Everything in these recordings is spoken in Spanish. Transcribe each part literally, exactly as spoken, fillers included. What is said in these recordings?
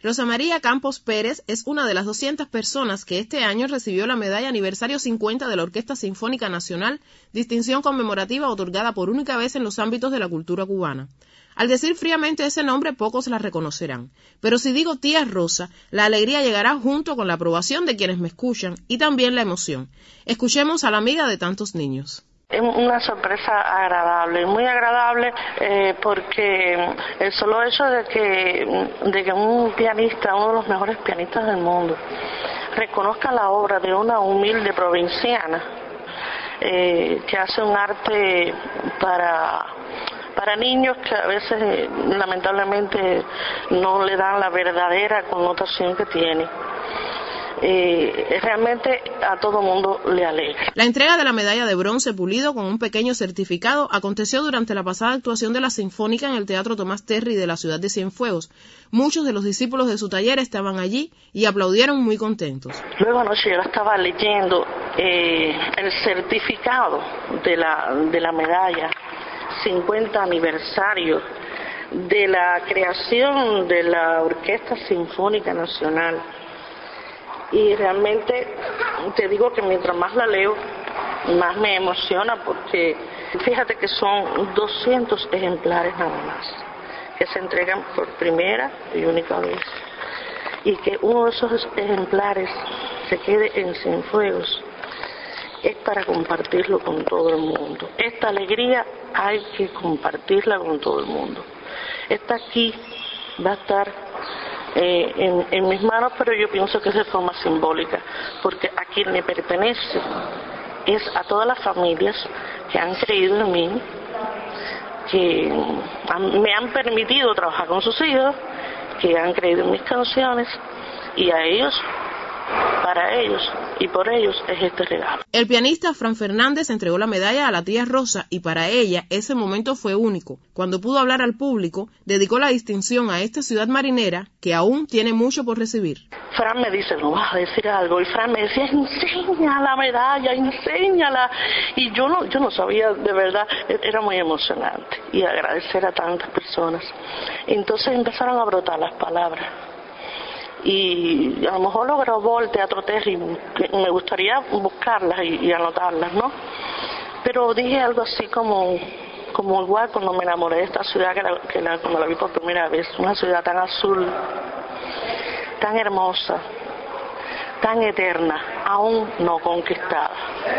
Rosa María Campos Pérez es una de las doscientas personas que este año recibió la medalla aniversario cincuenta de la Orquesta Sinfónica Nacional, distinción conmemorativa otorgada por única vez en los ámbitos de la cultura cubana. Al decir fríamente ese nombre, pocos la reconocerán. Pero si digo tía Rosa, la alegría llegará junto con la aprobación de quienes me escuchan y también la emoción. Escuchemos a la amiga de tantos niños. Es una sorpresa agradable, muy agradable, eh, porque el solo hecho de que, de que un pianista, uno de los mejores pianistas del mundo, reconozca la obra de una humilde provinciana, eh, que hace un arte para, para niños que a veces lamentablemente no le dan la verdadera connotación que tiene. Eh, realmente a todo mundo le alegra. La entrega de la medalla de bronce pulido con un pequeño certificado aconteció durante la pasada actuación de la Sinfónica en el Teatro Tomás Terry de la ciudad de Cienfuegos. Muchos de los discípulos de su taller estaban allí y aplaudieron muy contentos. Luego anoche yo estaba leyendo eh, el certificado de la, de la medalla cincuenta aniversario de la creación de la Orquesta Sinfónica Nacional. Y realmente te digo que mientras más la leo, más me emociona, porque fíjate que son doscientos ejemplares nada más, que se entregan por primera y única vez. Y que uno de esos ejemplares se quede en Cienfuegos es para compartirlo con todo el mundo. Esta alegría hay que compartirla con todo el mundo. Esta aquí va a estar Eh, en, en mis manos, pero yo pienso que es de forma simbólica, porque a quien me pertenece es a todas las familias que han creído en mí, que han, me han permitido trabajar con sus hijos, que han creído en mis canciones, y a ellos, para ellos y por ellos es este regalo. El pianista Fran Fernández entregó la medalla a la tía Rosa y para ella ese momento fue único. Cuando pudo hablar al público, dedicó la distinción a esta ciudad marinera que aún tiene mucho por recibir. Fran me dice, no vas a decir algo, y Fran me decía, enseña la medalla, enséñala, y yo no, yo no sabía, de verdad, era muy emocionante, y agradecer a tantas personas. Entonces empezaron a brotar las palabras. Y a lo mejor lo grabó el Teatro Terry, me gustaría buscarlas y, y anotarlas, ¿no? Pero dije algo así como, como igual cuando me enamoré de esta ciudad, que, la, que la, cuando la vi por primera vez, una ciudad tan azul, tan hermosa, tan eterna, aún no conquistada.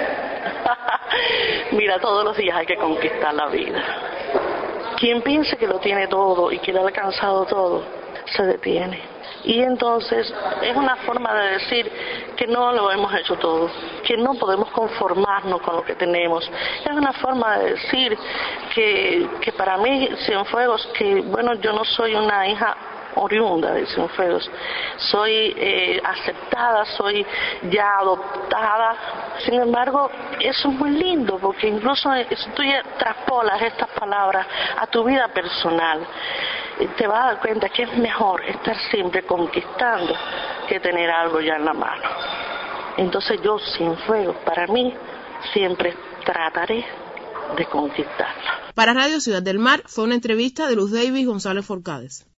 Mira, todos los días hay que conquistar la vida. Quien piense que lo tiene todo y que lo ha alcanzado todo, se detiene. Y entonces es una forma de decir que no lo hemos hecho todo, que no podemos conformarnos con lo que tenemos. Es una forma de decir que, que para mí Cienfuegos, que bueno, yo no soy una hija oriunda de Cienfuegos, soy eh, aceptada, soy ya adoptada. Sin embargo, eso es muy lindo, porque incluso si tú traspolas estas palabras a tu vida personal, te vas a dar cuenta que es mejor estar siempre conquistando que tener algo ya en la mano. Entonces yo, Cienfuegos, para mí, siempre trataré de conquistarla. Para Radio Ciudad del Mar fue una entrevista de Luz Davis González Forcades.